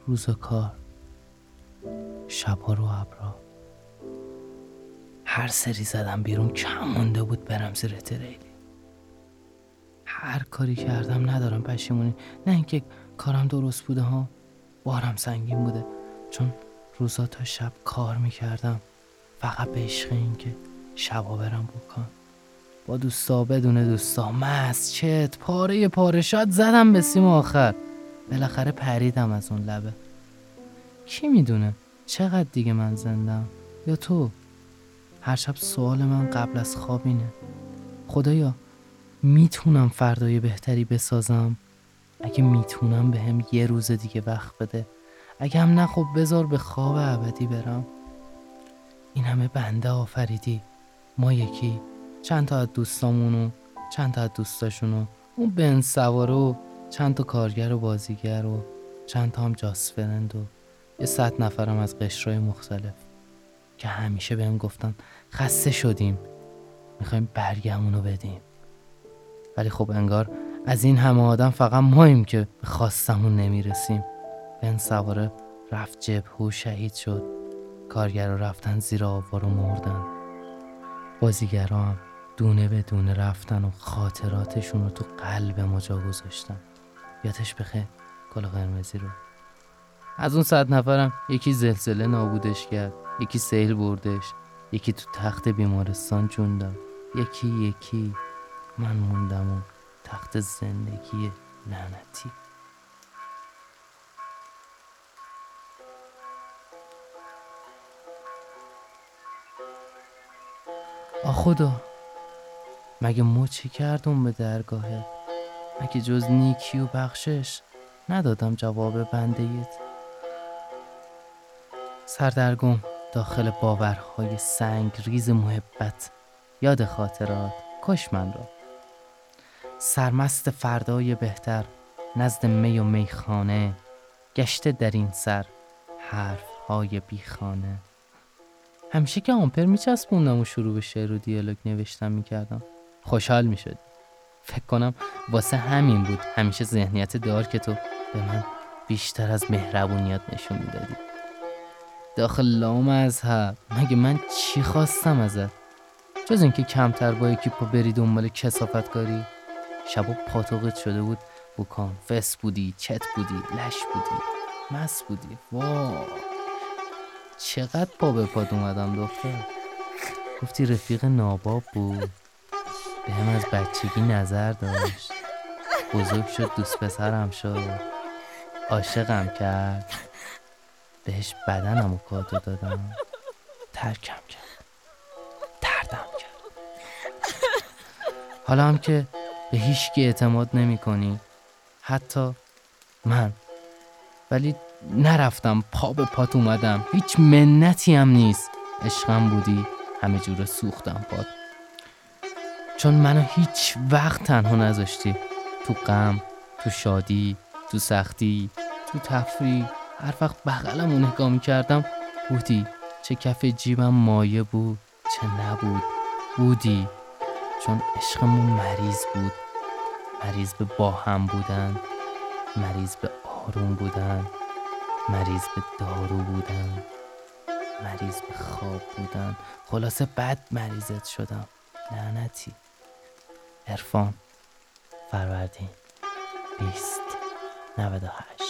روز کار، شبا رو ابرا. هر سری زدم بیرون کم مونده بود برم زیر تریلی. هر کاری کردم ندارم پشیمونی. نه اینکه کارم درست بوده ها، بارم سنگین بوده، چون روزا تا شب کار میکردم فقط به عشق این که شبا برم بکن با دوستا، بدون دوستا، مست چت پاره شاد زدم به سیم آخر. بالاخره پریدم از اون لبه. کی میدونه چقدر دیگه من زندم یا تو؟ هر شب سوال من قبل از خواب اینه: خدایا میتونم فردای بهتری بسازم؟ اگه میتونم بهم یه روز دیگه وقت بده، اگه هم نه خب بذار به خواب ابدی برم. این همه بنده آفریدی، ما یکی، چند تا از دوستامونو، چند تا از دوستاشونو، اون بنز سواره و چند تا کارگر و بازیگر و چند تا هم جاسفرند و یه 100 نفرم از قشرهای مختلف که همیشه بهم گفتن خسته شدیم میخوایم برگمونو بدیم. ولی خب انگار از این همه آدم فقط ماییم که به خواستمون نمیرسیم. بنز سواره رفت جبهه و شهید شد، کارگرها رفتن زیر آوار و مردن، بازیگرها هم دونه به دونه رفتن و خاطراتشون رو تو قلب ما جا گذاشتن. یادش بخیر کلاه قرمزی رو. از اون 100 نفرم یکی زلزله نابودش کرد، یکی سیل بردش، یکی تو تخت بیمارستان جون داد، یکی من موندم و تخت زندگی لعنتی. خدا مگه ما چه کردم به درگاهت؟ مگه جز نیکی و بخشش ندادم جواب بندهیت؟ سردرگم داخل باورهای سنگ ریز محبت، یاد خاطرات کش من را. سرمست فردای بهتر نزد می و میخانه، گشته در این سر حرفهای بیخانه. همیشه که آمپر میچسبوندم و شروع به شعر و دیالوگ نوشتن میکردم خوشحال میشد. فکر کنم واسه همین بود همیشه ذهنیت دارک تو به من بیشتر از مهربونیت نشون میدادی. داخل لامذهب مگه من چی خواستم ازت جز اینکه کمتر با یکی پا بری دنبال کثافت کاری؟ شبا پاتوقت شده بود بکن، فس بودی، چت بودی، لش بودی، مس بودی. واه چقدر پا به پات اومدم دختر. گفتی رفیق ناباب بود، به هم از بچگی نظر داشت، بزرگ شد دوست پسرم شد، عاشقم کرد، بهش بدنم و کادو دادم، ترکم کرد، دردم کرد. حالا هم که به هیچ کی اعتماد نمی کنی، حتی من، ولی نرفتم پا به پات اومدم، هیچ منتی هم نیست. عشقم بودی همه جور سوختم پات، چون منو هیچ وقت تنها نذاشتی. تو غم، تو شادی، تو سختی، تو تفریح، هر وقت بغلمو نگاه میکردم بودی. چه کف جیبم مایه بود چه نبود بودی. چون عشقمون مریض بود، مریض به با هم بودن، مریض به آروم بودن، مریض به دارو بودن، مریض به خواب بودن. خلاصه بد مریضت شدم لعنتی. عرفان، فروردین 2098.